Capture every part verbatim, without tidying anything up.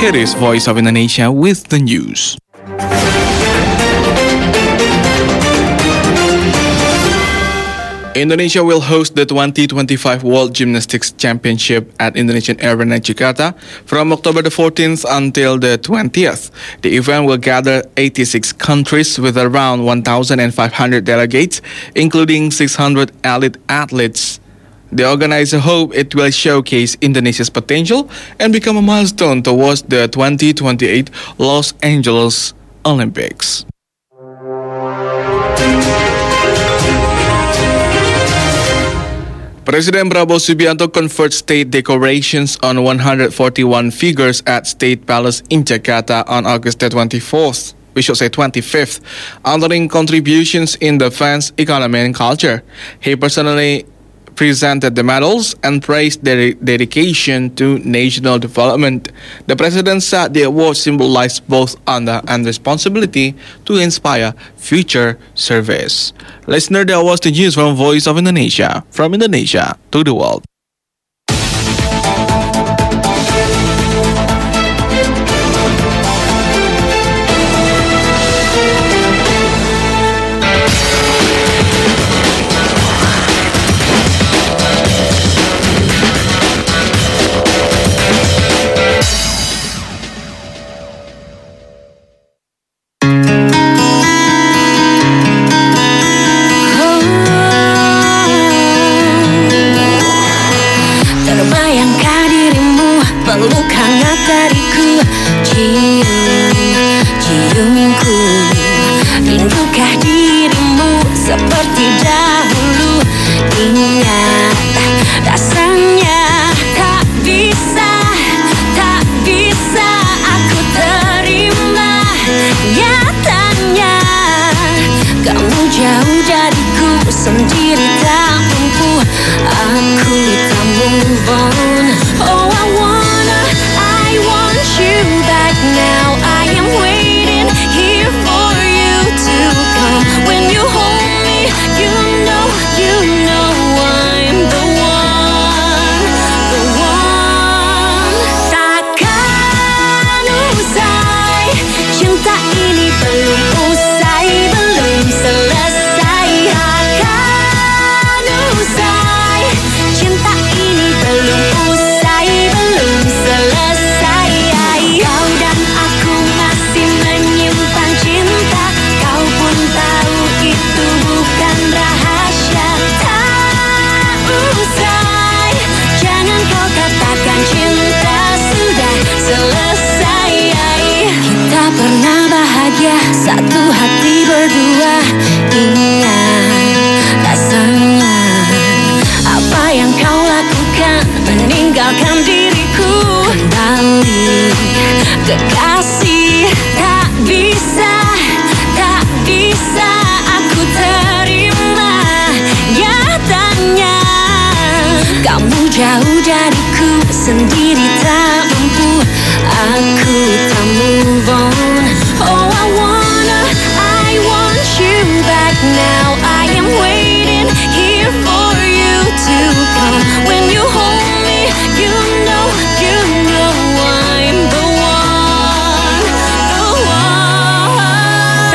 Here is Voice of Indonesia with the news. Indonesia will host the twenty twenty-five World Gymnastics Championship at Indonesian Arena Jakarta from October the fourteenth until the twentieth. The event will gather eighty-six countries with around one thousand five hundred delegates, including six hundred elite athletes. The organizer hope it will showcase Indonesia's potential and become a milestone towards the twenty twenty-eight Los Angeles Olympics. President Prabowo Subianto conferred state decorations on one hundred forty-one figures at State Palace in Jakarta on August the twenty-fourth. We should say twenty-fifth, honoring contributions in defense, economy, and culture. He personally presented the medals and praised their dedication to national development. The president said the award symbolized both honor and responsibility to inspire future service. Listener, that was the news from Voice of Indonesia, from Indonesia to the world. Peluk hangat dariku, cium, ciumku. Rindukah dirimu seperti dahulu? Ingat rasanya tak bisa, tak bisa aku terima. Nyatanya kamu jauh dariku, sendiri tak mampu. Aku tak move on. Oh, I want you back now. I am waiting here for you to come. When you hold me, you know, you know I'm the one, the one. Takkan usai, cinta ini belum usai, belum selesai. Takkan usai, cinta ini belum usai, belum selesai. Kau dan aku masih menyimpan cinta. Kau pun tahu itu bukan rahasia. Tak usai, jangan kau katakan cinta sudah selesai. Kita pernah bahagia, satu hati berdua. Ingat rasanya, apa yang kau lakukan, meninggalkan diriku. Kembali kekasih, tak bisa, tak bisa aku terima. Nyatanya kamu jauh dariku, sendiri tak mampu. Aku tak move on. Oh, I wanna, I want you back now. I am waiting here for you to come. When you hold me, you know, you know I'm the one, the one.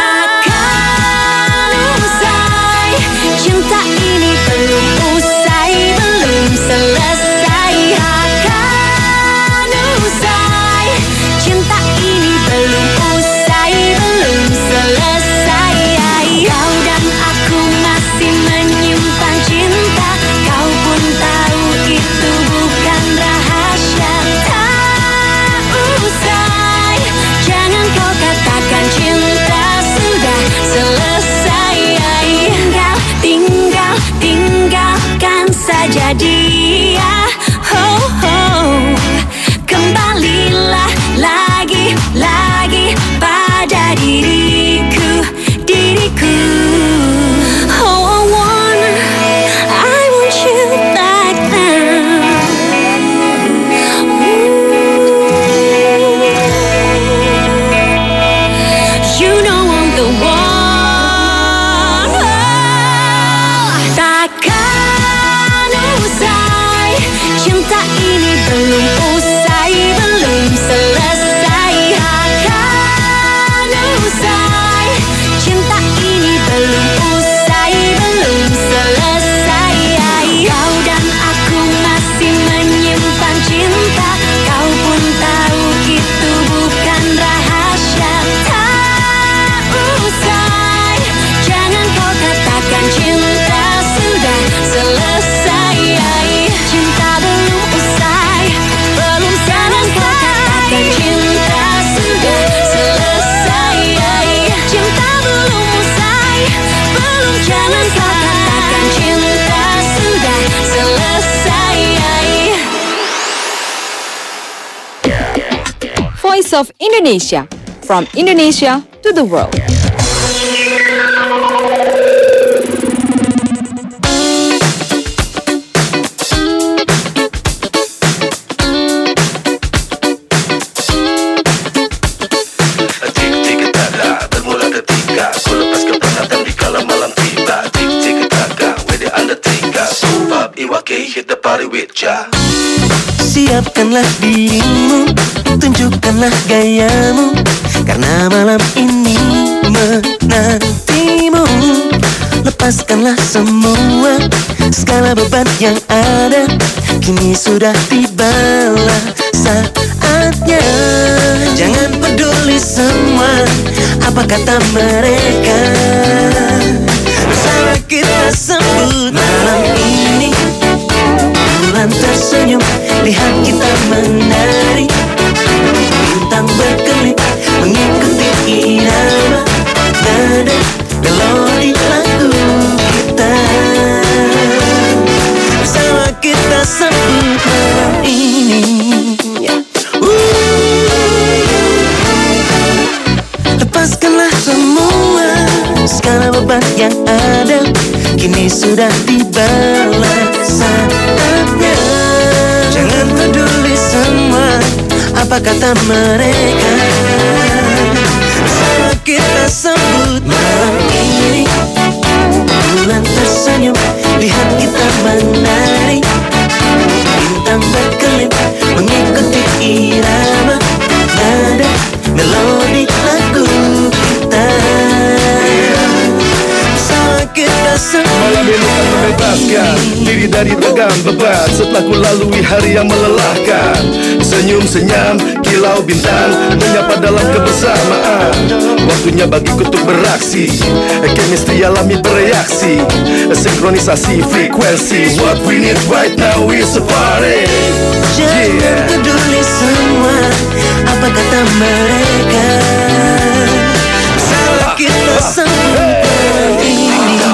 Takkan usai, cinta ini belum usai, belum selesai. Takkan usai, cinta ini belum usai, belum selesai. Kau dan aku masih menyimpan cinta. Kau pun tahu itu bukan rahasia. Tak usai, jangan kau katakan cinta sudah selesai. Tinggal, tinggal, tinggalkan saja dia. Oh, oh. Kembalilah lagi, lagi pada diriku, diriku. Oh, I wanna, I want you back now. You know I'm the one. Takkan usai, cinta ini belum usai, belum selesai. Voice of Indonesia, from Indonesia to the world. Hit the party with ya. Siapkanlah dirimu, tunjukkanlah gayamu, karena malam ini menantimu. Lepaskanlah semua segala beban yang ada, kini sudah tibalah saatnya. Jangan peduli semua apa kata mereka, bersama kita sambut malam ini. Bulan tersenyum, lihat kita menari, bintang berkelip mengikuti irama nada melodi lagu kita. Bersama kita sambut malam ini. Lepaskanlah semua segala beban yang ada, kini sudah tibalah saatnya. Jangan peduli semua apa kata mereka, bersama kita sambut malam ini. Bulan tersenyum, lihat kita menari, bintang berkelip mengikuti irama nada melodi lagu kita. Bersama kita sambut malam ini kan membebaskan diri dari tegang beban setelah ku lalui hari yang melelahkan. Senyum senyum kilau bintang menyapa dalam kebersamaan. Waktunya bagi kutub beraksi, chemistry alami bereaksi, sinkronisasi frekuensi. What we need right now is a party. Jangan peduli semua apa kata mereka, bersama kita sambut malam ini.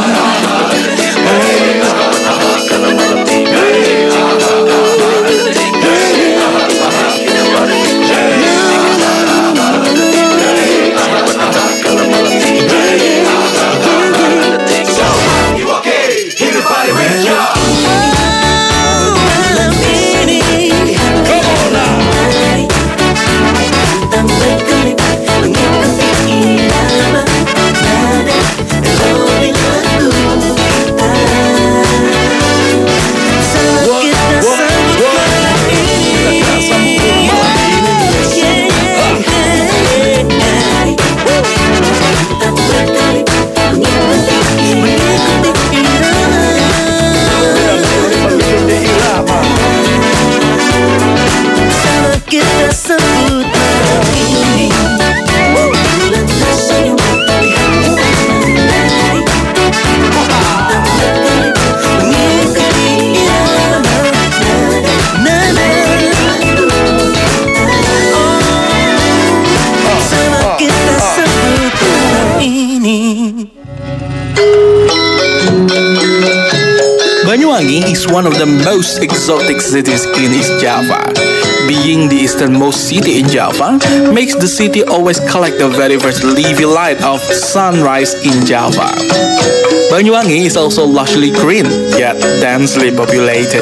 Banyuwangi is one of the most exotic cities in East Java. Being the easternmost city in Java makes the city always collect the very first living light of sunrise in Java. Banyuwangi is also lushly green, yet densely populated.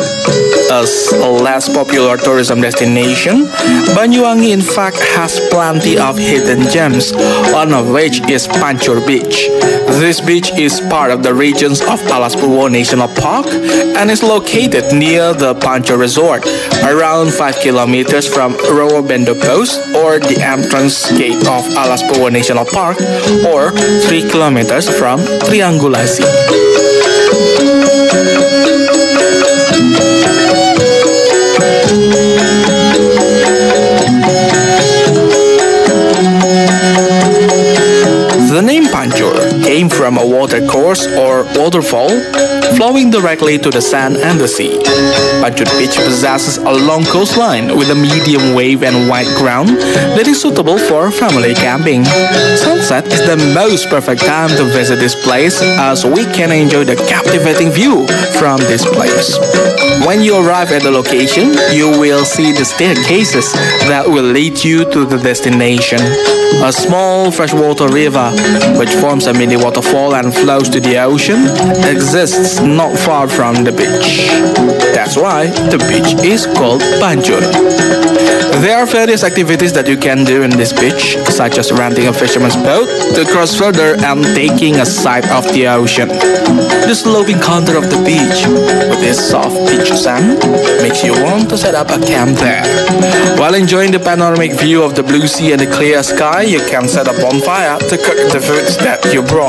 As a less popular tourism destination, Banyuwangi in fact has plenty of hidden gems, one of which is Pancur Beach. This beach is part of the regions of Alas Purwo National Park and is located near the Pancur Resort, around five kilometers from Rawabendo Post or the entrance gate of Alas Purwo National Park, or three kilometers from Triangulasi. The name Pancur came from a watercourse or waterfall flowing directly to the sand and the sea. Banjur Beach possesses a long coastline with a medium wave and wide ground that is suitable for family camping. Sunset is the most perfect time to visit this place as we can enjoy the captivating view from this place. When you arrive at the location, you will see the staircases that will lead you to the destination. A small freshwater river, which forms a mini waterfall and flows to the ocean, exists not far from the beach. That's why the beach is called Banjur. There are various activities that you can do in this beach, such as renting a fisherman's boat to cross further and taking a sight of the ocean. The sloping contour of the beach, with its soft beach sand, makes you want to set up a camp there. While enjoying the panoramic view of the blue sea and the clear sky, you can set a bonfire to cook the foods that you brought.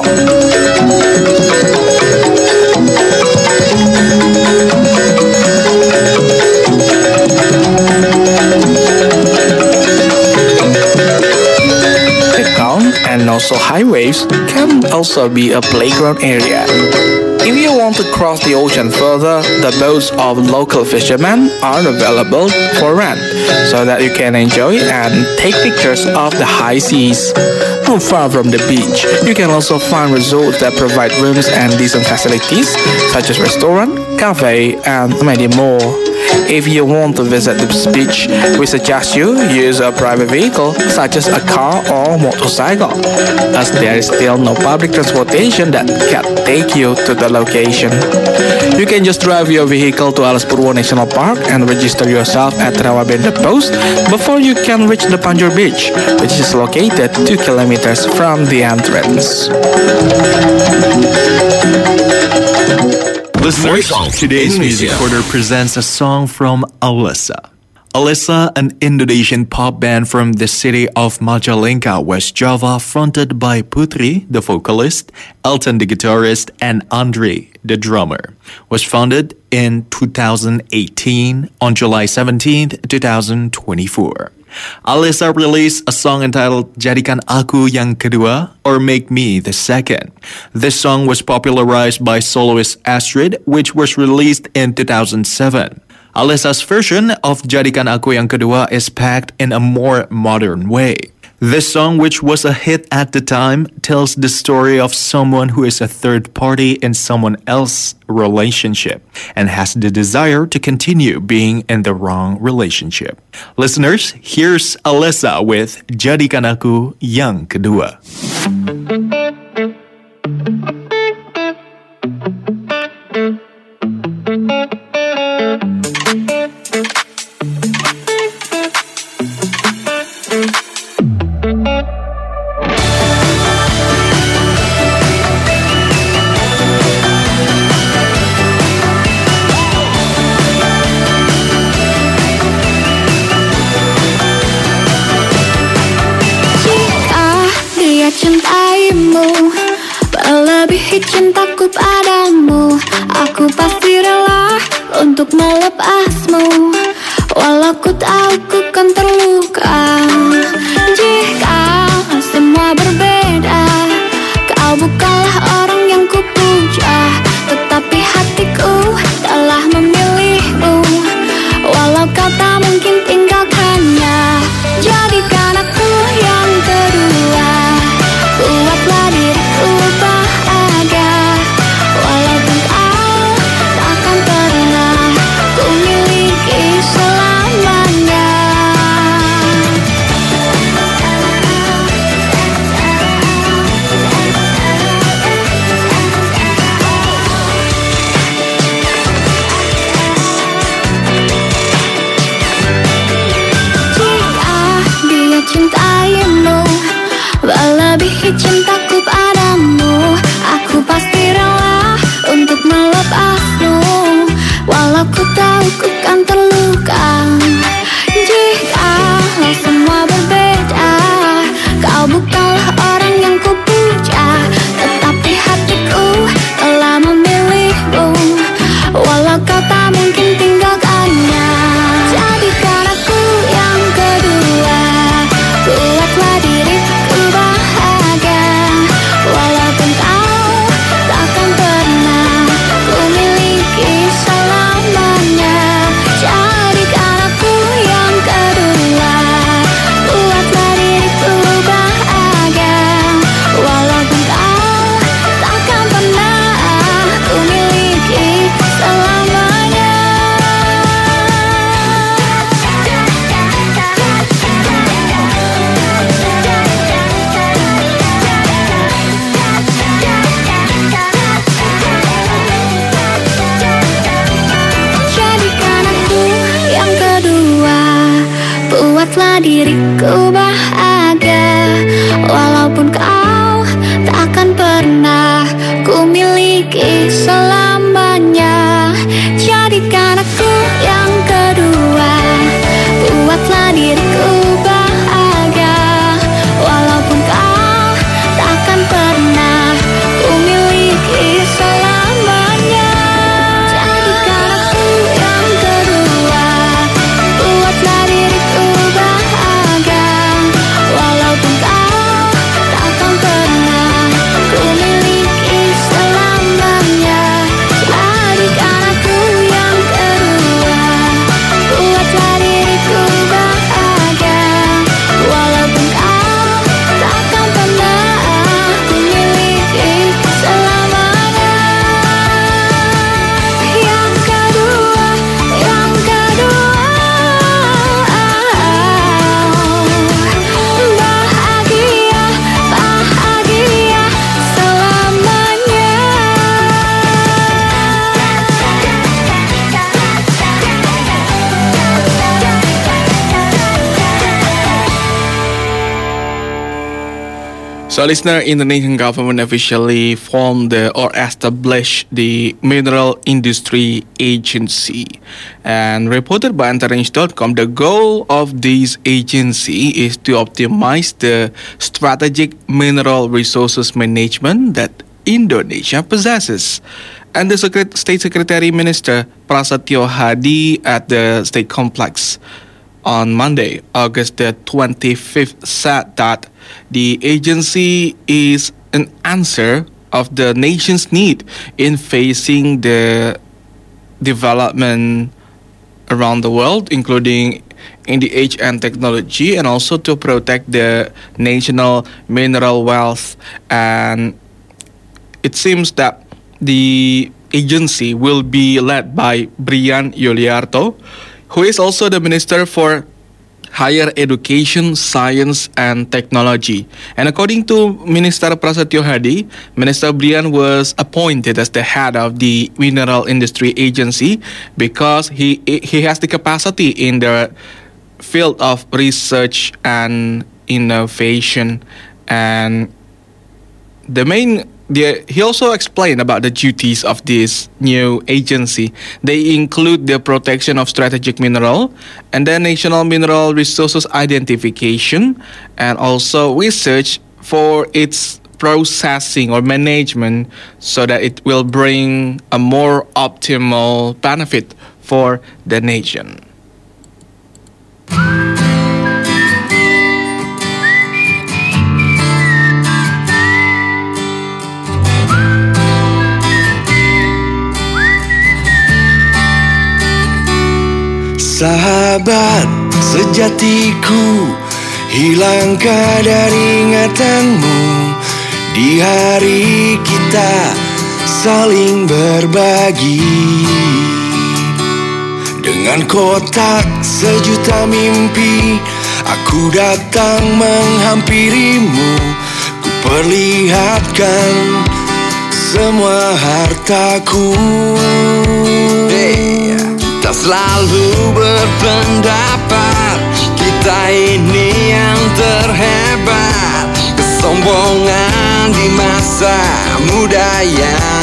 And also high waves can also be a playground area. If you want to cross the ocean further, the boats of local fishermen are available for rent, so that you can enjoy and take pictures of the high seas. Not far from the beach, you can also find resorts that provide rooms and decent facilities, such as restaurant, cafe, and many more. If you want to visit this beach, we suggest you use a private vehicle such as a car or motorcycle, as there is still no public transportation that can take you to the location. You can just drive your vehicle to Alas Purwo National Park and register yourself at Rawabenda Post before you can reach the Banjur Beach, which is located two kilometers from the entrance. Listeners, today's music corner presents a song from Alessa. Alessa, an Indonesian pop band from the city of Majalengka, West Java, fronted by Putri, the vocalist, Elton, the guitarist, and Andre, the drummer, was founded in two thousand eighteen on July seventeenth, twenty twenty-four. Alessa released a song entitled Jadikan Aku Yang Kedua, or Make Me the Second. This song was popularized by soloist Astrid, which was released in two thousand seven. Alessa's version of Jadikan Aku Yang Kedua is packed in a more modern way. This song, which was a hit at the time, tells the story of someone who is a third party in someone else's relationship and has the desire to continue being in the wrong relationship. Listeners, here's Alessa with Jadikan Aku Yang Kedua. Cintaimu melebihi cintaku padamu, aku pasti rela untuk melepasmu, walau ku tahu ku kan terluka. Jika semua berbeda, kau bukanlah orang yang ku puja, tetapi hatiku telah memilihmu, walau kau tak mungkin tinggalkannya. Jadikan aku yang kedua, buatlah diriku bahagia, walaupun kau takkan pernah ku miliki selamanya. Jika dia cintaimu melebihi cintaku padamu, aku pasti rela untuk melepasmu, walau ku tahu ku kan terluka. Jika semua berbeda, kau bukanlah orang yang ku puja, tetapi hatiku telah memilihmu, walau kau tak mungkin tinggalkannya. Jadikan aku yang kedua, buatlah diriku bahagia, walaupun kau takkan pernah Buatlah diriku bahagia, walaupun kau tak akan pernah ku miliki selamanya. Jadikan aku yang kedua, buatlah diriku bahagia, walaupun kau tak akan pernah ku miliki selamanya. Jadikan aku yang kedua, buatlah diriku bahagia, walaupun kau tak akan pernah ku miliki selamanya. Jadikan aku yang kedua, buatlah diriku bahagia, walaupun kau tak akan pernah ku miliki selamanya. Yang kedua, yang kedua, bahagia, bahagia selamanya. So, listener, Indonesian government officially formed the, or established the Mineral Industry Agency. And reported by Antarange dot com, the goal of this agency is to optimize the strategic mineral resources management that Indonesia possesses. And the Secret- State Secretary Minister Prasetyo Hadi at the State Complex on Monday, August the twenty-fifth, said that the agency is an answer of the nation's need in facing the development around the world, including in the age and technology, and also to protect the national mineral wealth. And it seems that the agency will be led by Brian Yuliarto, who is also the Minister for Higher Education, Science and Technology. And according to Minister Prasetyo Hadi, Minister Brian was appointed as the head of the Mineral Industry Agency because he he has the capacity in the field of research and innovation. And the main The, he also explained about the duties of this new agency. They include the protection of strategic mineral and then national mineral resources identification and also research for its processing or management so that it will bring a more optimal benefit for the nation. Sahabat sejatiku, hilang kadar ingatanmu di hari kita saling berbagi. Dengan kotak sejuta mimpi, aku datang menghampirimu. Ku perlihatkan semua hartaku. Hey, kita selalu berpendapat kita ini yang terhebat. Kesombongan di masa muda yang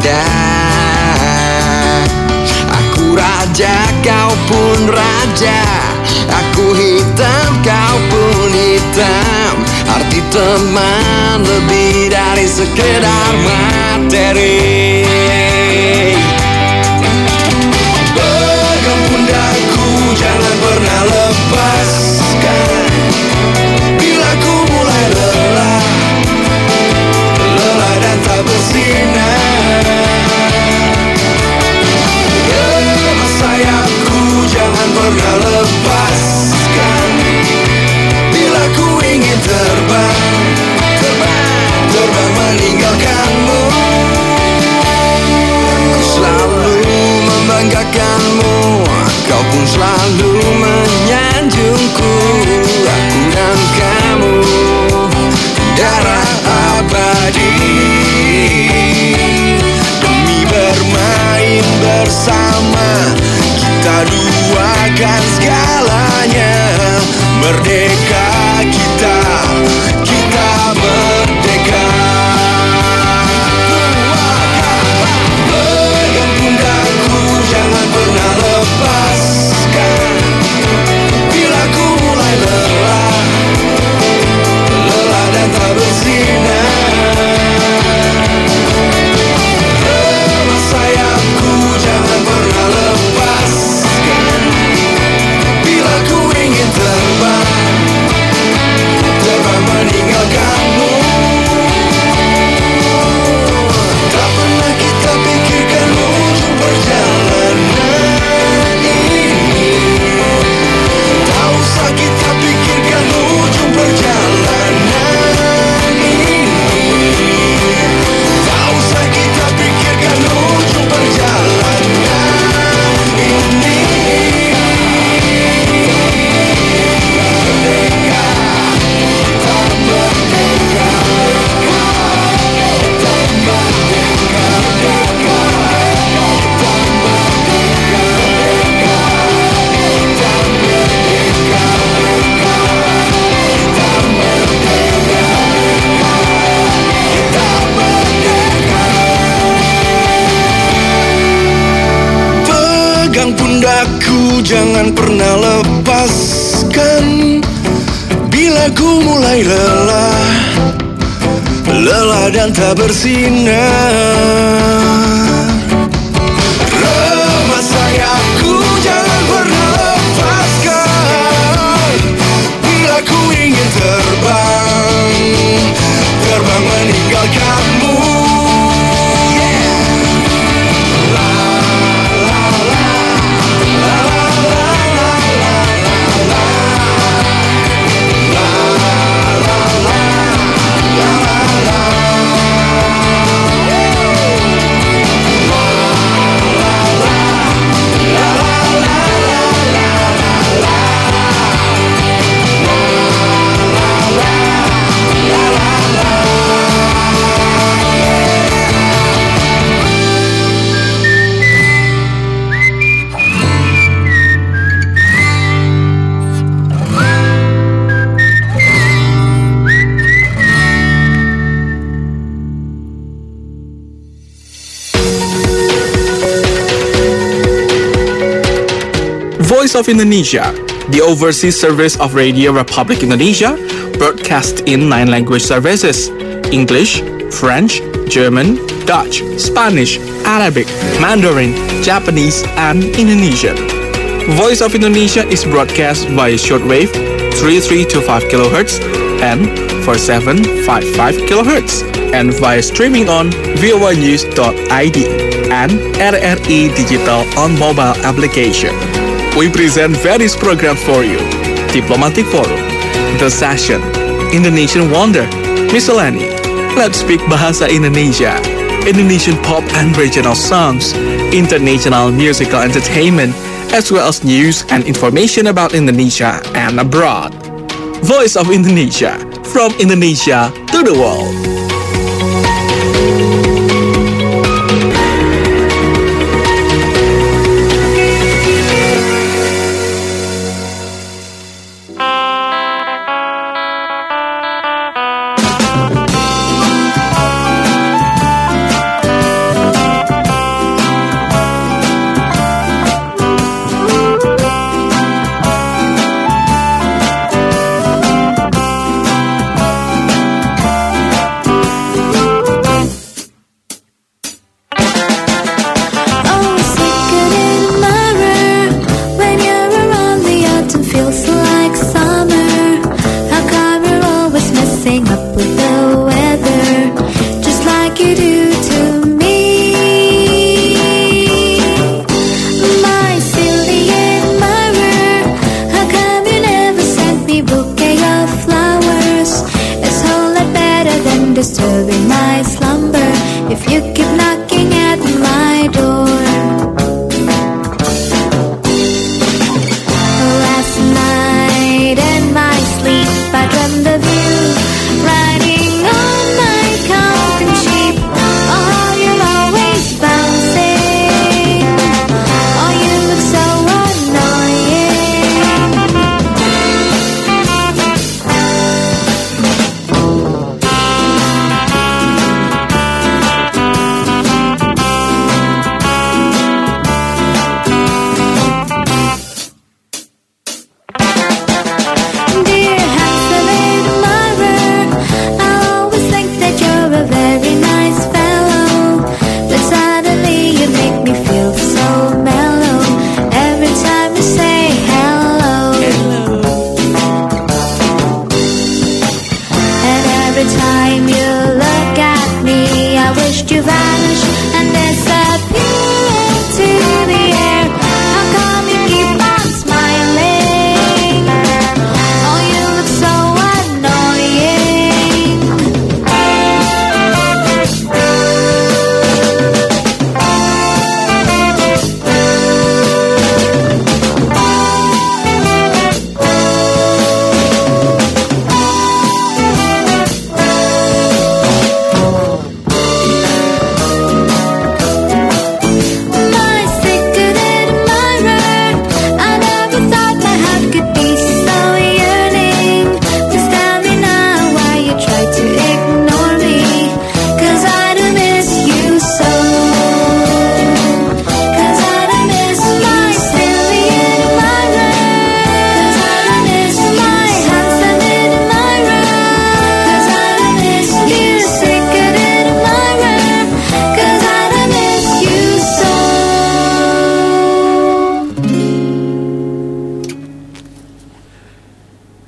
indah. Aku raja, kau pun raja. Aku hitam, kau pun hitam. Arti teman lebih dari sekedar materi. Pegang pundakku, jangan pernah lepaskan. Bila ku mulai lelah, lelah dan tak bersinar. Lemas sayapku, jangan pernah lepaskan. Bila ku ingin terbang, terbang, terbang meninggalkanmu. Aku selalu membanggakanmu, kau pun selalu menyanjungku. Aku dan kamu darah abadi. Demi bermain bersama, kita duakan segalanya. Merdeka kita, kita merdeka. Pegang pundakku, jangan pernah lepaskan. Bila ku mulai lelah, lelah dan tak bersinar. Remas sayapku, jangan pernah lepaskan. Bila ku ingin terbang, terbang meninggalkanmu. Tak pernah kita pikirkan ujung perjalanan ini. Tak usah kita pikirkan ujung perjalanan ini. Tak usah kita pikirkan ujung perjalanan ini. Merdeka, kita merdeka. Kita merdeka, merdeka. Kita merdeka, merdeka. Kita merdeka, merdeka. Kita merdeka, kita merdeka. Pegang pundakku, jangan pernah lepaskan. Bila ku mulai lelah, lelah dan tak bersinar. Remas sayapku, jangan pernah lepaskan. Bila ku ingin terbang, terbang meninggalkanmu. Voice of Indonesia, the overseas service of Radio Republic Indonesia, broadcast in nine language services: English, French, German, Dutch, Spanish, Arabic, Mandarin, Japanese, and Indonesian. Voice of Indonesia is broadcast via shortwave three three two five kilohertz and four seven five five kilohertz, and via streaming on voa news dot i d and R R I Digital on mobile application. We present various programs for you: Diplomatic Forum, The Session, Indonesian Wonder, Miscellany, Let's Speak Bahasa Indonesia, Indonesian pop and regional songs, international musical entertainment, as well as news and information about Indonesia and abroad. Voice of Indonesia, from Indonesia to the world.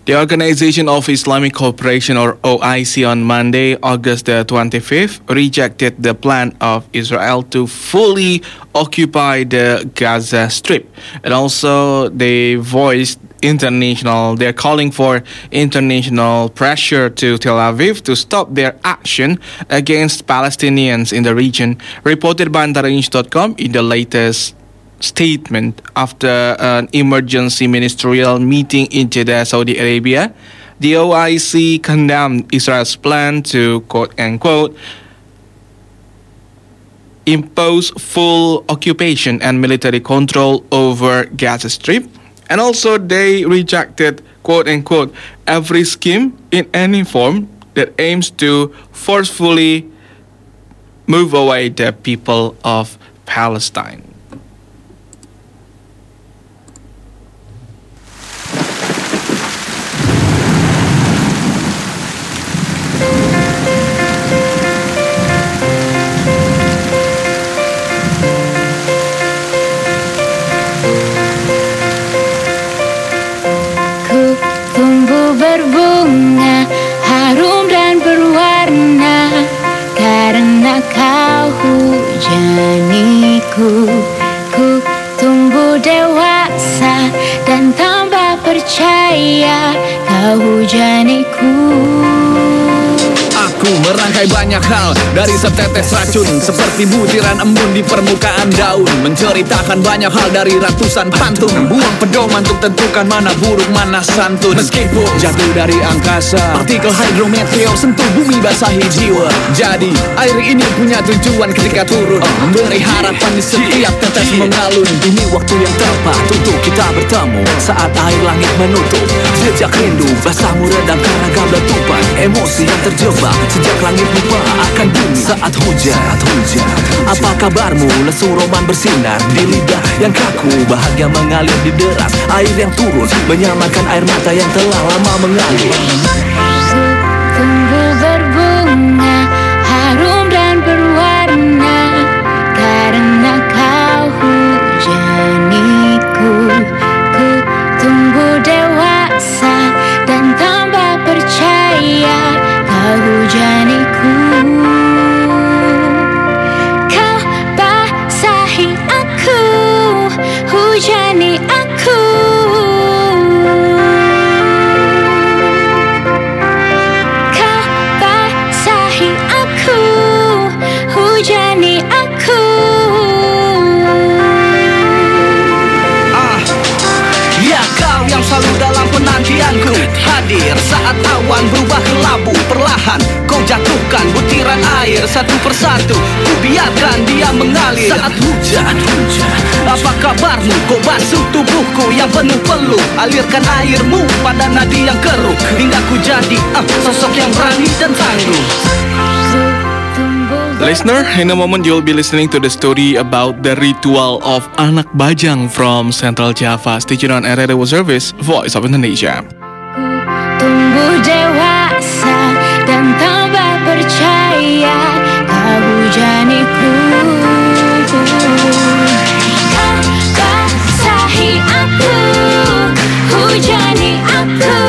The Organization of Islamic Cooperation, or O I C, on Monday, August the twenty-fifth, rejected the plan of Israel to fully occupy the Gaza Strip. And also, they voiced international, they're calling for international pressure to Tel Aviv to stop their action against Palestinians in the region. Reported by Antara News dot com in the latest statement after an emergency ministerial meeting in Jeddah, Saudi Arabia, the O I C condemned Israel's plan to, quote-unquote, impose full occupation and military control over Gaza Strip. And also they rejected, quote-unquote, every scheme in any form that aims to forcefully move away the people of Palestine. Berbunga, harum dan berwarna, karena kau hujaniku. Ku tumbuh dewasa dan tambah percaya, kau hujaniku. Aku merangkai banyak hal dari setetes racun, seperti butiran embun di permukaan daun, menceritakan banyak hal dari ratusan pantun, buang pedoman untuk tentukan mana buruk mana santun. Meskipun jatuh dari angkasa, partikel hidrometeor sentuh bumi basahi jiwa. Jadi air ini punya tujuan ketika turun, memberi harapan di setiap tetes mengalun. Ini waktu yang tepat untuk kita bertemu, saat air langit menutup jejak rindu, basamu redam karena gabla tumpah, emosi yang terjebak sejak langit lupa akan bumi saat hujan. Saat hujan. Apa kabarmu? Lesu roman bersinar di lidah yang kaku, bahagia mengalir di deras air yang turun, menyamakan air mata yang telah lama mengalir. Tumbuh berbunga, harum dan berwarna, karena kau hujaniku. Ku tumbuh dewasa dan tambah percaya, kau hujaniku. Kau basahi aku, hujani aku. Kau basahi aku, hujani aku. Ah, ya kau yang selalu dalam penantianku, hadir saat awan berubah ke labu. Perlahan kau jatuhkan butiran air satu persatu, ku biarkan dia mengalir. Saat hujan, hujan. Apa kabarmu? Kau basuh tubuhku yang penuh peluh, alirkan airmu pada nadi yang keruh, hingga ku jadi ah, sosok yang berani dan tangguh. Listener, in a moment you'll be listening to the story about the ritual of Anak Bajang from Central Java. Stay tuned on R R W Service, Voice of Indonesia. Tumbuh dewasa dan tambah percaya, kau hujaniku. Kau basahi aku, hujani aku.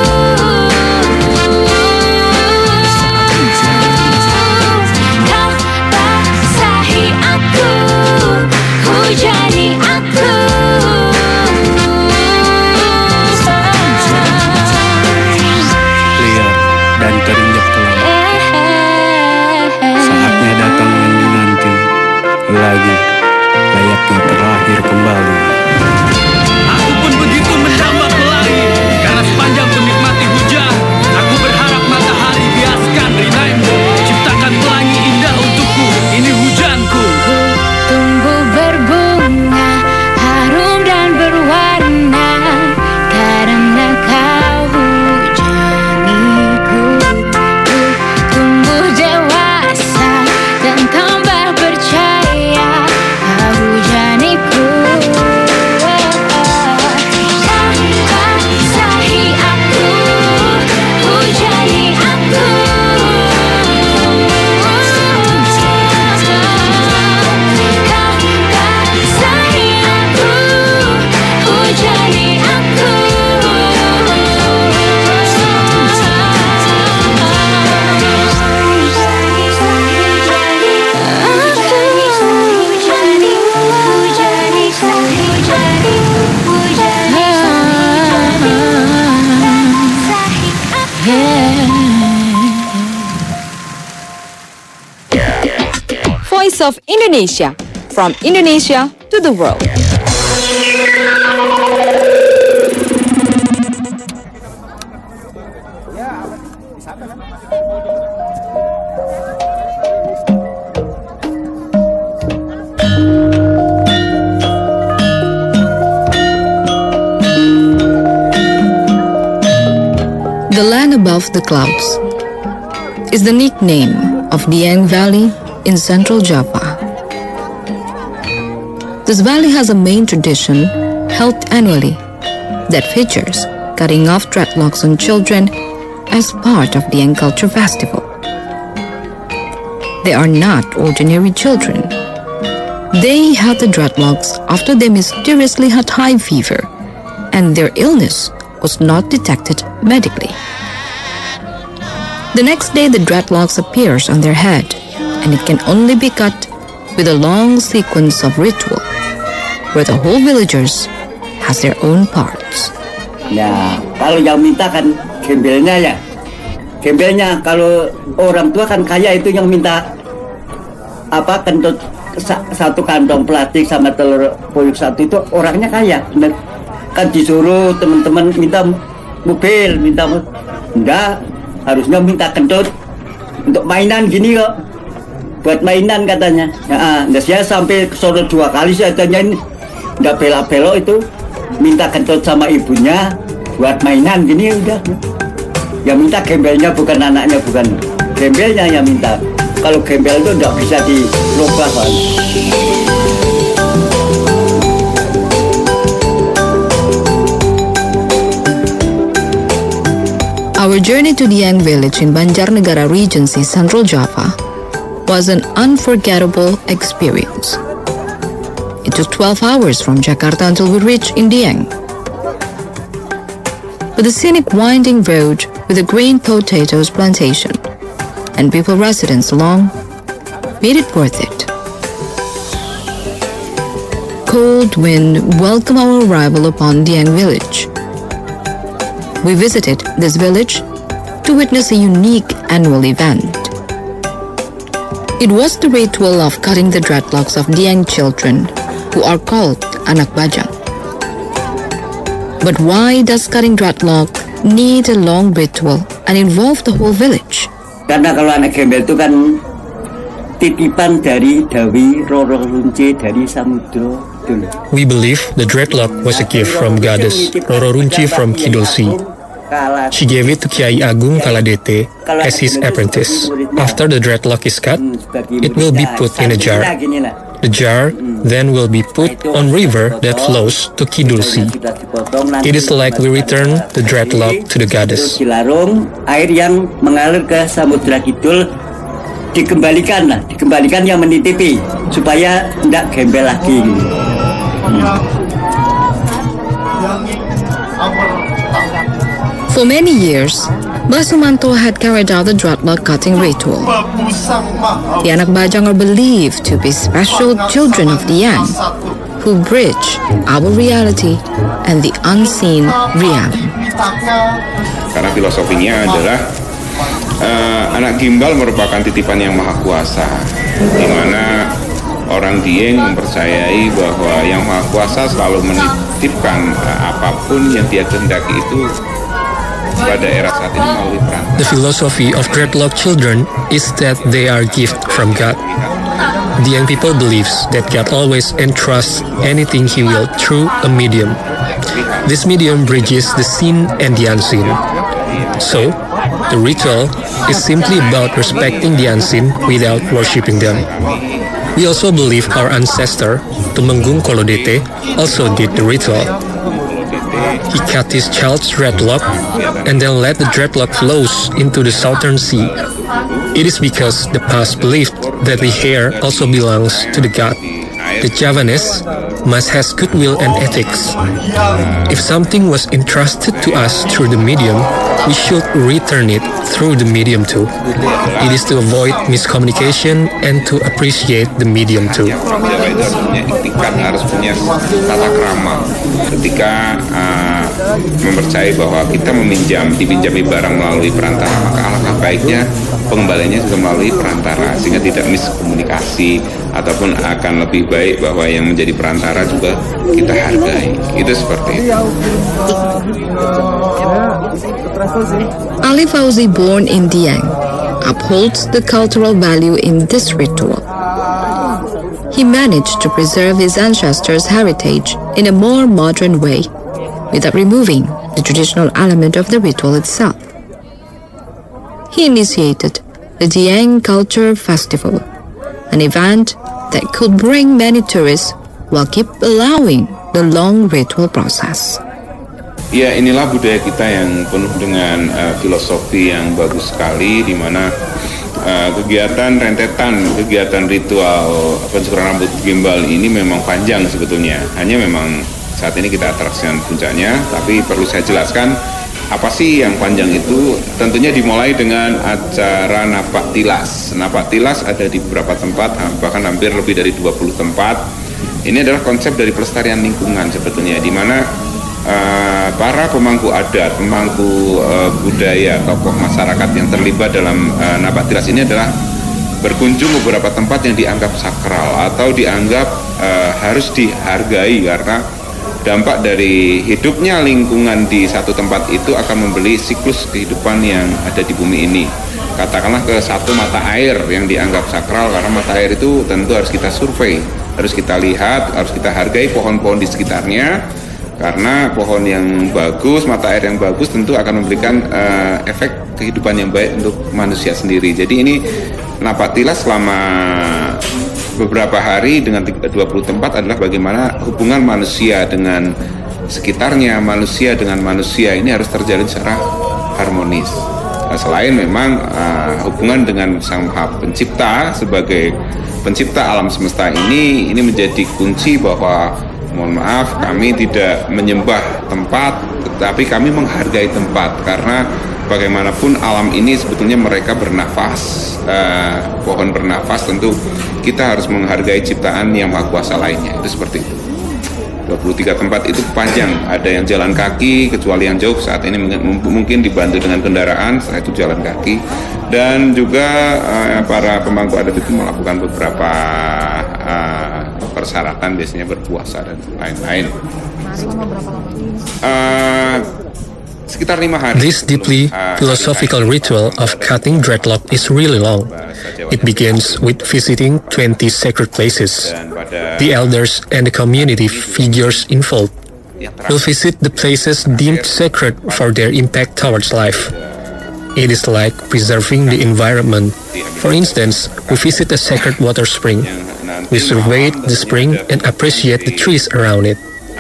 Kau basahi aku, hujani aku. Lihat Voice of Indonesia, from Indonesia to the world. The land above the clouds is the nickname of Dieng Valley in central Java. This valley has a main tradition held annually that features cutting off dreadlocks on children as part of Dieng Culture Festival. They are not ordinary children. They had the dreadlocks after they mysteriously had high fever, and their illness was not detected medically. The next day, the dreadlocks appears on their head, and it can only be cut with a long sequence of ritual, where the whole villagers has their own parts. Ya, kalau yang minta kan gembelnya ya, gembelnya kalau orang tua kan kaya itu yang minta apa kentut satu kantong plastik sama telur puyuh satu itu orangnya kaya. Kan disuruh teman-teman minta mobil, minta enggak, harusnya minta kentut untuk mainan gini kok, buat mainan katanya. Nah, nah saya sampai sore dua kali saya tanyain, enggak belok-belok itu minta kentut sama ibunya buat mainan gini udah. Yang minta gembelnya bukan anaknya, bukan gembelnya yang minta. Kalau gembel itu enggak bisa dirubah kan. Our journey to Dieng village in Banjarnegara Regency, Central Java, was an unforgettable experience. It took twelve hours from Jakarta until we reached in Dieng. But the scenic winding road with a green potatoes plantation and people residents along made it worth it. Cold wind welcomed our arrival upon Dieng village. We visited this village to witness a unique annual event. It was the ritual of cutting the dreadlocks of Dieng children, who are called anak bajang. But why does cutting dreadlock need a long ritual and involve the whole village? Karena kalau anak gembel itu kan titipan dari Dewi Roro Runci dari Samudra. We believe the dreadlock was a gift from goddess Roro Runci from Kidul Sea. She gave it to Kiai Agung Kaladete as his apprentice. After the dreadlock is cut, it will be put in a jar. The jar then will be put on river that flows to Kidul Sea. It is like we return the dreadlock to the goddess. Air yang mengalir ke Samudra Kidul dikembalikan lah, dikembalikan yang menitipi supaya tidak gembel lagi. For many years, Mbah Sumanto had carried out the dreadlock cutting ritual. The anak bajang are believed to be special children of Dieng, who bridge our reality and the unseen realm. Karena filosofinya adalah uh, anak gimbal merupakan titipan yang maha kuasa, di mana orang Dieng mempercayai bahwa yang maha kuasa selalu menitipkan uh, apapun yang dia kehendaki itu pada era saat ini melalui perantara. The philosophy of dreadlock children is that they are gift from God. The young people believes that God always entrusts anything He will through a medium. This medium bridges the seen and the unseen. So, the ritual is simply about respecting the unseen without worshipping them. We also believe our ancestor, Tumenggung Kolodete, also did the ritual. He cut his child's dreadlock and then let the dreadlock flows into the southern sea. It is because the past believed that the hair also belongs to the god. The Javanese must has goodwill and ethics. If something was entrusted to us through the medium, we should return it through the medium too. It is to avoid miscommunication and to appreciate the medium too. Harus punya etikat, harus punya tata krama. Ketika uh, mempercayai bahwa kita meminjam, dipinjami barang melalui perantara, maka alangkah baiknya pengembaliannya juga melalui perantara, sehingga tidak miskomunikasi, ataupun akan lebih baik bahwa yang menjadi perantara juga kita hargai. Itu seperti itu. Ali Fauzi, born in Dieng, upholds the cultural value in this ritual. He managed to preserve his ancestors' heritage in a more modern way, without removing the traditional element of the ritual itself. He initiated the Dieng Culture Festival, an event that could bring many tourists while keep allowing the long ritual process. Ya, inilah budaya kita yang penuh dengan uh, filosofi yang bagus sekali, di mana uh, kegiatan rentetan, kegiatan ritual pencukuran rambut gimbal ini memang panjang sebetulnya. Hanya memang saat ini kita atraksikan puncaknya, tapi perlu saya jelaskan apa sih yang panjang itu. Tentunya dimulai dengan acara napak tilas. Napak tilas ada di beberapa tempat, bahkan hampir lebih dari dua puluh tempat. Ini adalah konsep dari pelestarian lingkungan sebetulnya, di mana uh, para pemangku adat, pemangku uh, budaya, tokoh masyarakat yang terlibat dalam uh, napak tilas ini adalah berkunjung ke beberapa tempat yang dianggap sakral atau dianggap uh, harus dihargai, karena dampak dari hidupnya lingkungan di satu tempat itu akan membeli siklus kehidupan yang ada di bumi ini. Katakanlah ke satu mata air yang dianggap sakral, karena mata air itu tentu harus kita survei, harus kita lihat, harus kita hargai pohon-pohon di sekitarnya, karena pohon yang bagus, mata air yang bagus tentu akan memberikan uh, efek kehidupan yang baik untuk manusia sendiri. Jadi ini napak tilas selama beberapa hari dengan dua puluh tempat adalah bagaimana hubungan manusia dengan sekitarnya, manusia dengan manusia ini harus terjalin secara harmonis. Nah, selain memang uh, hubungan dengan Sang Maha Pencipta sebagai pencipta alam semesta ini, ini menjadi kunci bahwa mohon maaf kami tidak menyembah tempat, tetapi kami menghargai tempat, karena bagaimanapun alam ini sebetulnya mereka bernafas. Uh, pohon bernafas, tentu kita harus menghargai ciptaan yang maha kuasa lainnya. Itu seperti itu. dua puluh tiga tempat itu panjang, ada yang jalan kaki, kecuali yang jauh saat ini mungkin dibantu dengan kendaraan, setelah itu jalan kaki. Dan juga uh, para pemangku adat itu melakukan beberapa uh, persyaratan, biasanya berpuasa dan lain-lain. Uh, sekitar lima hari. This deeply philosophical ritual of cutting dreadlock is really long. It begins with visiting twenty sacred places. The elders and the community figures involved will visit the places deemed sacred for their impact towards life. It is like preserving the environment. For instance, we visit a sacred water spring. We survey the spring and appreciate the trees around it.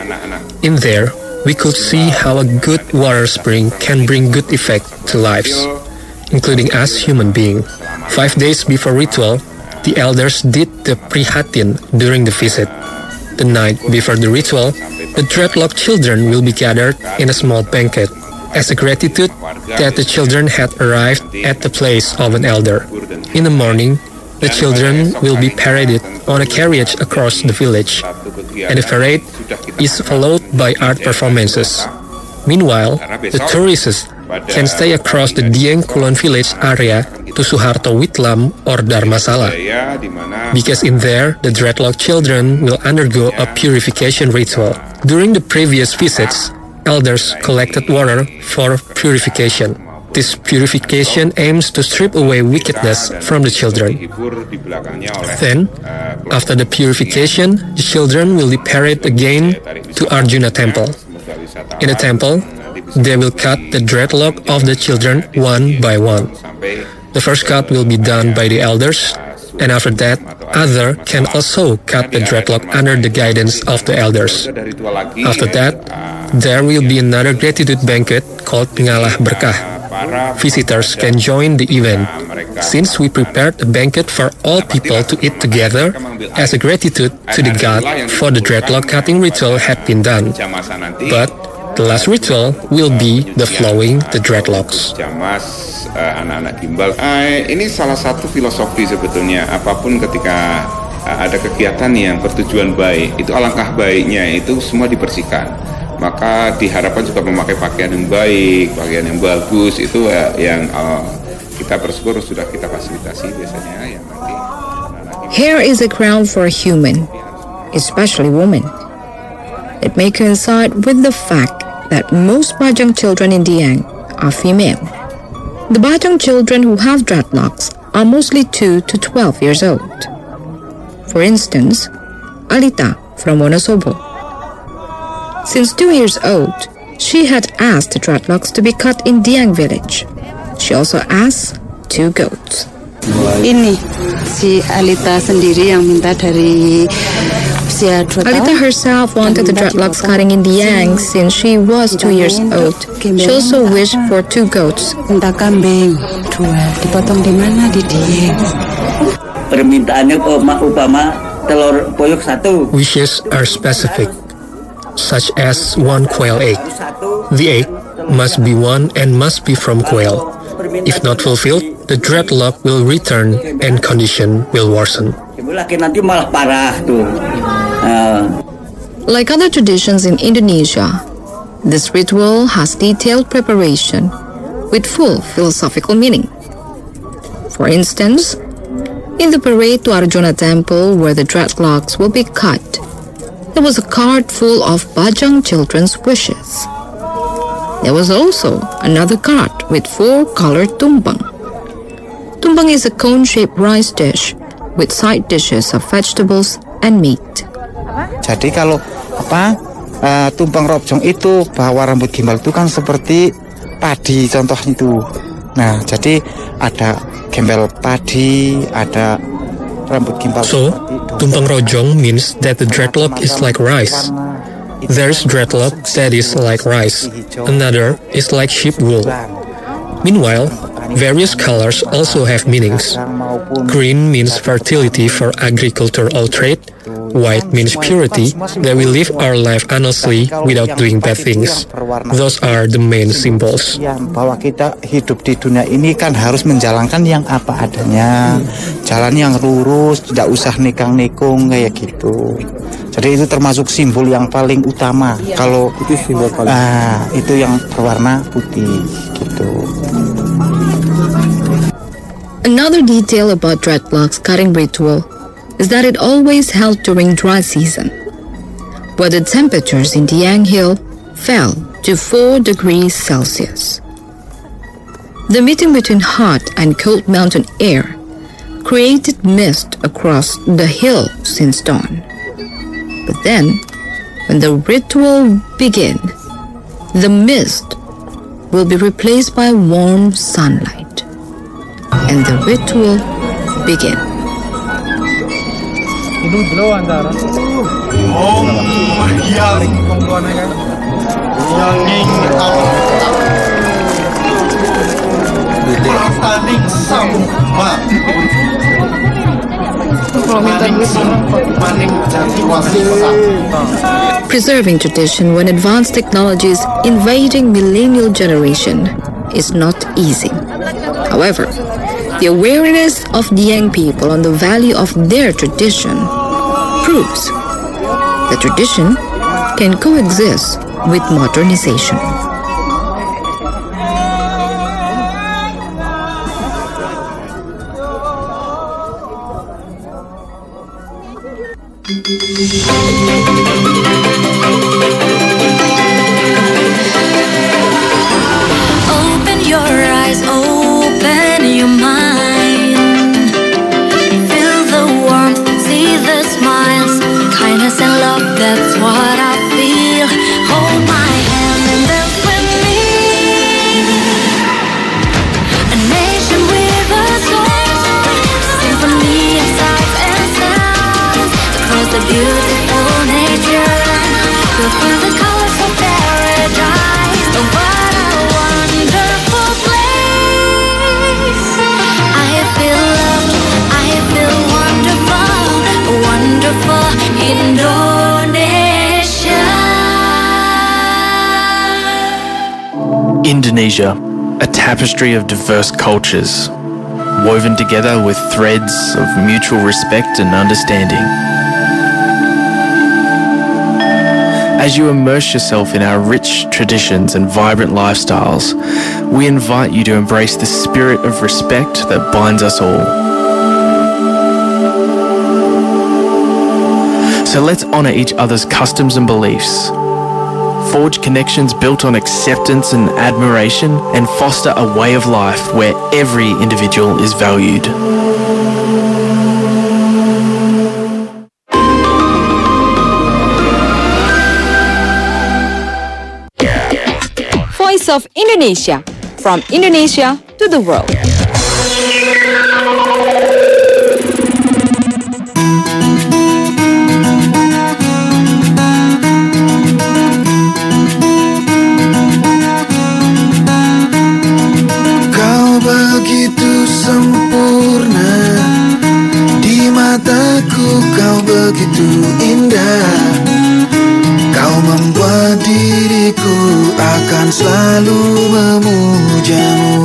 In there, we could see how a good water spring can bring good effect to lives, including us human beings. Five days before ritual, the elders did the prihatin during the visit. The night before the ritual, the dreadlock children will be gathered in a small banquet as a gratitude that the children had arrived at the place of an elder. In the morning, the children will be paraded on a carriage across the village, and the parade is followed by art performances. Meanwhile, the tourists can stay across the Dieng Kulon village area to Suharto Witlam or Dharmasala, because in there the dreadlock children will undergo a purification ritual. During the previous visits, elders collected water for purification. This purification aims to strip away wickedness from the children. Then, after the purification, the children will be carried again to Arjuna Temple. In the temple, they will cut the dreadlock of the children one by one. The first cut will be done by the elders, and after that, others can also cut the dreadlock under the guidance of the elders. After that, there will be another gratitude banquet called Ngalah Berkah. Visitors can join the event, since we prepared a banquet for all people to eat together as a gratitude to the god for the dreadlock cutting ritual had been done. But the last ritual will be the flowing the dreadlocks. Uh, anak-anak gimbal. Uh, ini salah satu filosofi sebetulnya. Apapun ketika uh, ada kegiatan yang bertujuan baik, itu alangkah baiknya itu semua dibersihkan. maka diharapkan juga memakai pakaian yang baik, pakaian yang bagus. Itu uh, yang uh, kita bersyukur sudah kita fasilitasi biasanya yang nanti. Hair is a crown for a human, especially women. It may coincide with the fact that most Bajang children in Dieng are female. The Bajang children who have dreadlocks are mostly two to twelve years old. For instance, Alita from Wonosobo. Since two years old, she had asked the dreadlocks to be cut in Dieng village. She also asked two goats. Ini si Alita sendiri yang minta dari usia dua tahun. Alita herself wanted the dreadlocks cutting in Dieng since she was two years old. She also wished for two goats. Minta kambing dua, dipotong di mana? Di Dieng. Permintaannya upama telur puyuh satu. Wishes are specific, such as one quail egg. The egg must be one and must be from quail. If not fulfilled, the dreadlock will return and condition will worsen. Nanti malah parah tuh. Like other traditions in Indonesia, this ritual has detailed preparation with full philosophical meaning. For instance, in the parade to Arjuna Temple where the dreadlocks will be cut, there was a cart full of Bajang children's wishes. There was also another cart with four colored tumpeng. Tumpeng is a cone-shaped rice dish with side dishes of vegetables and meat. Jadi kalau apa uh, tumpeng robjong itu bahwa rambut gimbal itu kan seperti padi contoh itu. Nah, jadi ada gembel padi, ada rambut gimbal. So, tumpeng rojong means that the dreadlock is like rice. There's dreadlock that is like rice. Another is like sheep wool. Meanwhile, various colors also have meanings. Green means fertility for agricultural trade. White means purity, that we live our life honestly without doing bad things. Those are the main symbols. Bahwa kita hidup di dunia ini kan harus menjalankan yang apa adanya, jalan yang lurus, tidak usah nikang-nikung kayak gitu. Jadi itu termasuk simbol yang paling utama. Kalau itu simbol paling. Ah, itu yang berwarna putih gitu. Another detail about dreadlocks cutting ritual is that it always held during dry season, where the temperatures in Dieng Hill fell to four degrees Celsius. The meeting between hot and cold mountain air created mist across the hill since dawn. But then, when the ritual begins, the mist will be replaced by warm sunlight, and the ritual begins. Preserving tradition when advanced technology is invading millennial generation is not easy. However, the awareness of Dieng people on the value of their tradition proves that tradition can coexist with modernization. Open your eyes, open your mind. Feel the warmth, see the smiles, kindness and love, that's what I feel. Hold my hand and dance with me. A nation with a soul, symphony of sights and sounds across the beautiful nature. We'll feel the colors of paradise. Oh, what a wonderful place. I feel loved, I feel wonderful, wonderful Indonesia. Indonesia, a tapestry of diverse cultures, woven together with threads of mutual respect and understanding. As you immerse yourself in our rich traditions and vibrant lifestyles, we invite you to embrace the spirit of respect that binds us all. So let's honor each other's customs and beliefs, forge connections built on acceptance and admiration, and foster a way of life where every individual is valued. Voice of Indonesia, from Indonesia to the world. Kau begitu sempurna, di mataku kau begitu indah. Kau membuat diriku akan selalu memujamu.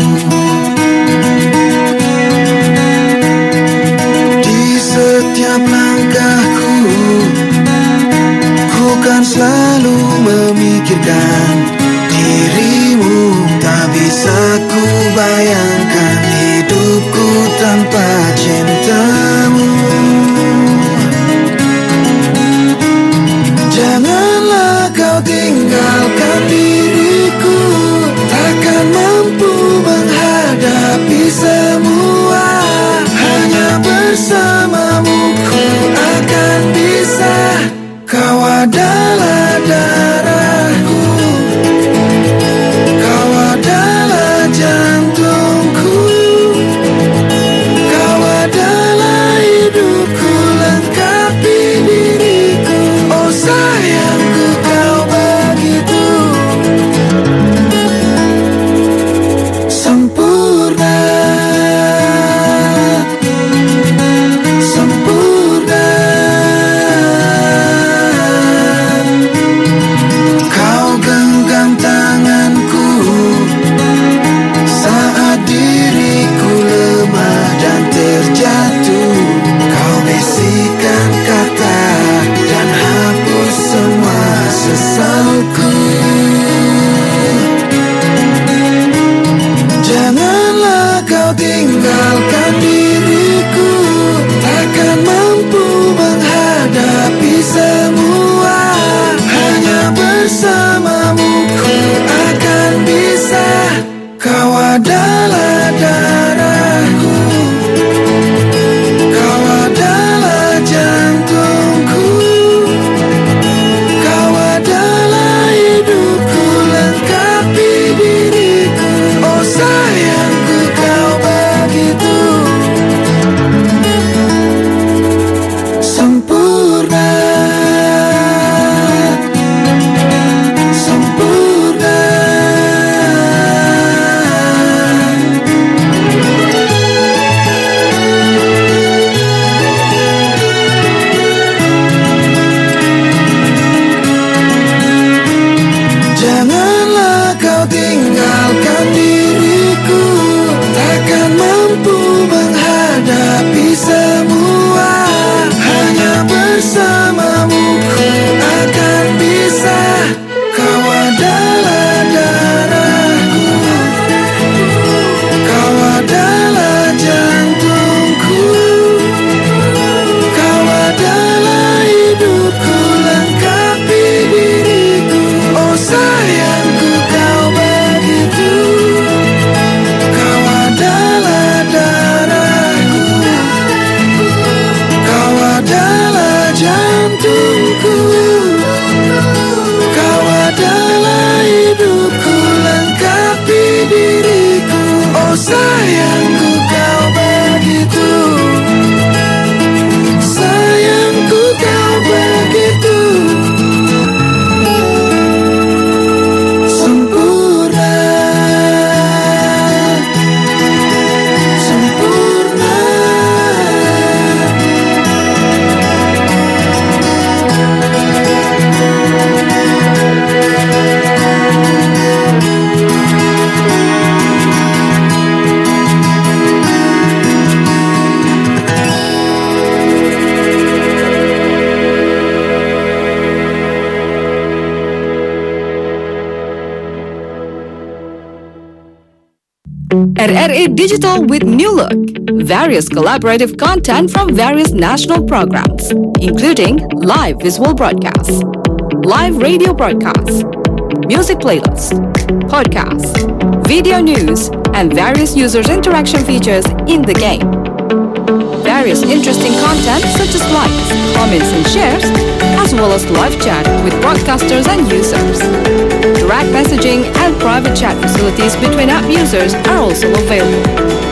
Di setiap langkahku, ku kan selalu memikirkan dirimu. Tak bisa ku bayangkan hidupku tanpa cintamu. Janganlah kau tinggalkan diriku, takkan mampu menghadapi semua. Hanya bersamamu ku akan bisa. Kau adalah darahku, kau adalah jantungku, kau adalah hidupku, lengkapi diriku. Oh sayangku, kau begitu sempurna, sempurna. Kau genggam tanganku saat diriku lemah dan terjatuh. Kau bisikan kata dan hapus semua sesalku. Janganlah kau tinggalkan diriku, takkan mampu menghadapi semua. Hanya bersamamu ku akan bisa. Kau adalah darahku, kau adalah jantungku, kau adalah hidupku, lengkapi diriku. Oh sayangku, kau begitu sempurna, sempurna. Janganlah kau tinggalkan diriku, takkan mampu menghadapi semua. Hanya bersamamu ku akan bisa. Kau adalah darahku, kau adalah jantungku, kau adalah hidupku, lengkapi diriku. Oh sayangku, kau begitu. Kau adalah darahku, kau adalah jantungku, kau adalah hidupku, lengkapi diriku. Oh sayangku, kau begitu. Sayangku, kau begitu sempurna, sempurna. R R I Digital with new look. Various collaborative content from various national programs, including live visual broadcasts, live radio broadcasts, music playlists, podcasts, video news, and various users' interaction features in the game. Various interesting content such as likes, comments, and shares, as well as live chat with broadcasters and users. Direct messaging and private chat facilities between app users are also available.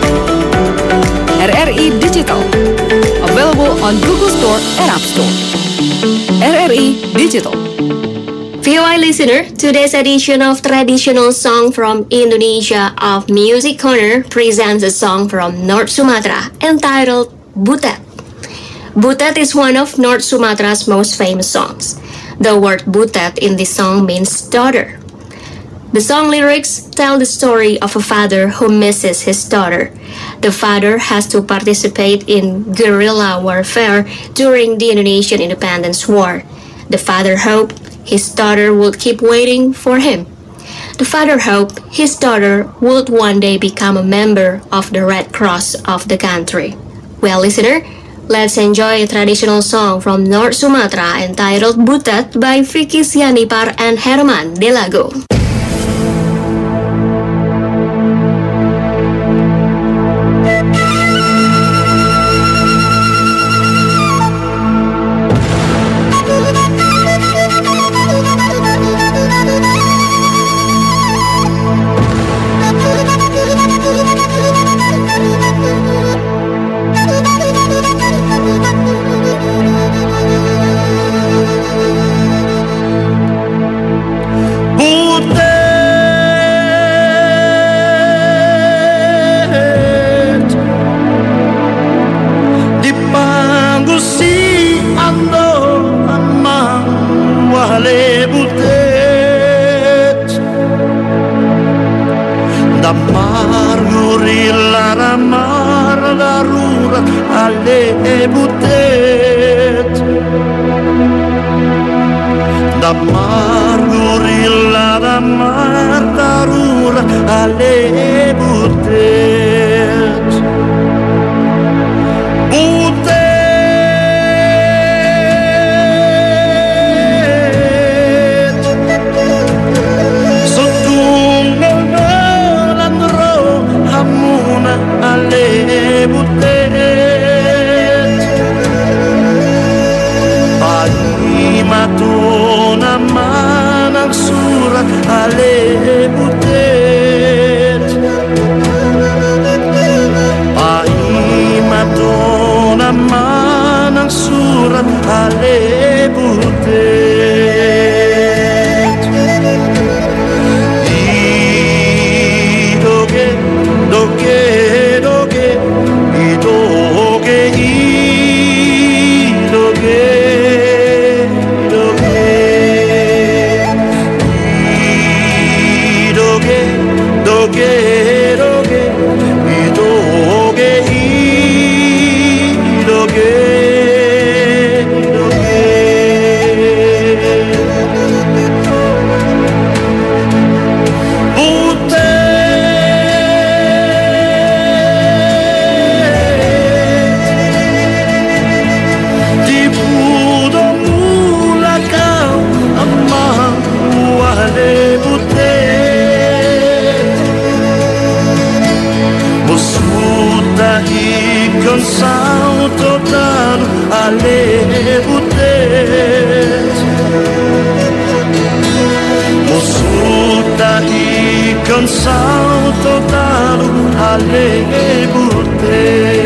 R R I Digital, available on Google Store and App Store. R R I Digital. V O I listener, today's edition of Traditional Song from Indonesia of Music Corner presents a song from North Sumatra entitled Butet. Butet is one of North Sumatra's most famous songs. The word Butet in this song means daughter. The song lyrics tell the story of a father who misses his daughter. The father has to participate in guerrilla warfare during the Indonesian Independence War. The father hoped his daughter would keep waiting for him. The father hoped his daughter would one day become a member of the Red Cross of the country. Well, listener, let's enjoy a traditional song from North Sumatra entitled Butet by Vicky Sianipar and Herman Delago. Damar gurila ramar darurat ale butet Damar gurila ramar darurat ale butet Butet Ale butet Pagi matuna manang surat ale butet Pagi matuna manang surat ale butet Idoge doge doge idoge idoge idoge idoge doge doge idoge idoge Salto dan ale butet Musuda ikan salto dan ale butet